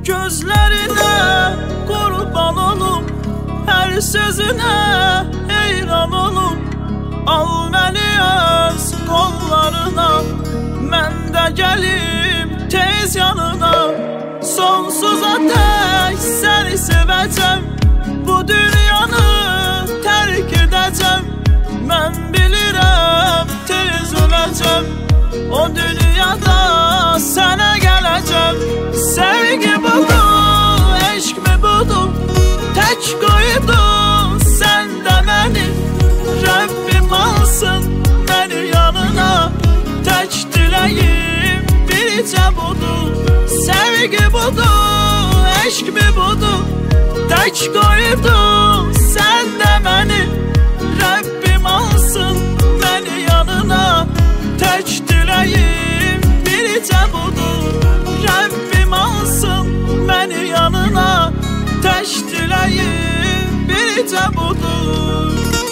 Gözlerine kurban olum, her sözüne heyran olum. Al məni öz qollarına, mən də gəlim tez yanına. Sonsuza dək səni sevəcəm, bu dünyanı tərk edəcəm. Mən bilirəm tez öləcəm, o dünyada sənə gələcəm. Sevgi budur, eşq mi budur, tək qoydun sən də məni. Rəbbim alsın məni yanına, tək diləyim biricə budur. Sevgi budur, eşq mi budur, tək qoydun sən də məni. Rəbbim alsın məni yanına, tək diləyim biricə budur. Rəbbim alsın məni yanına, tək diləyim biricə budur.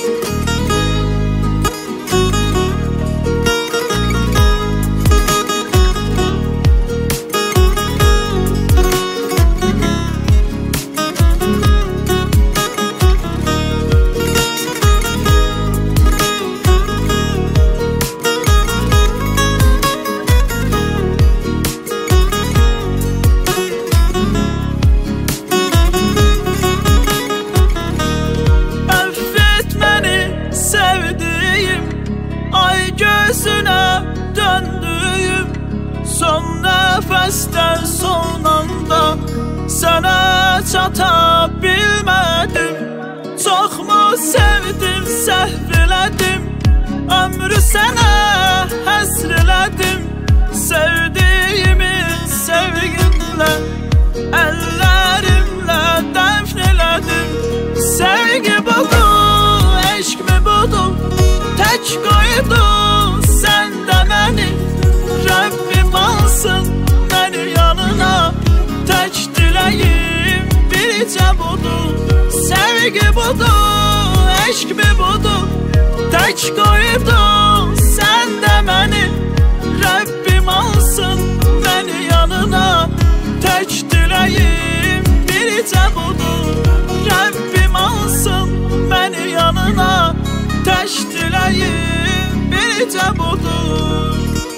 Gözüne döndüğüm son nefesten son anda sana çata bilmedim. Çok mu sevdim, səhv elədim, ömrü sənə həsr elədim. Sevdiğimi sevgimlə, əllərimlə dəfn elədim. Sevgi budur, eşq mi budur, tək qoydun sən də məni. Rəbbim alsın məni yanına, tək diləyim biricə budur. Sevgi budur, eşq mi budur, tək qoydun sən də məni. Rəbbim alsın məni yanına, tək diləyim biricə budur. Rəbbim alsın məni yanına, tək diləyim biricə budur.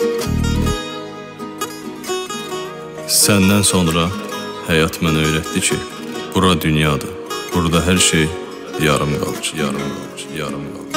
Səndən sonra həyat mənə öyrətdi ki, bura dünyadır, burada hər şey yarım qalır, yarım qalır, yarım qalır.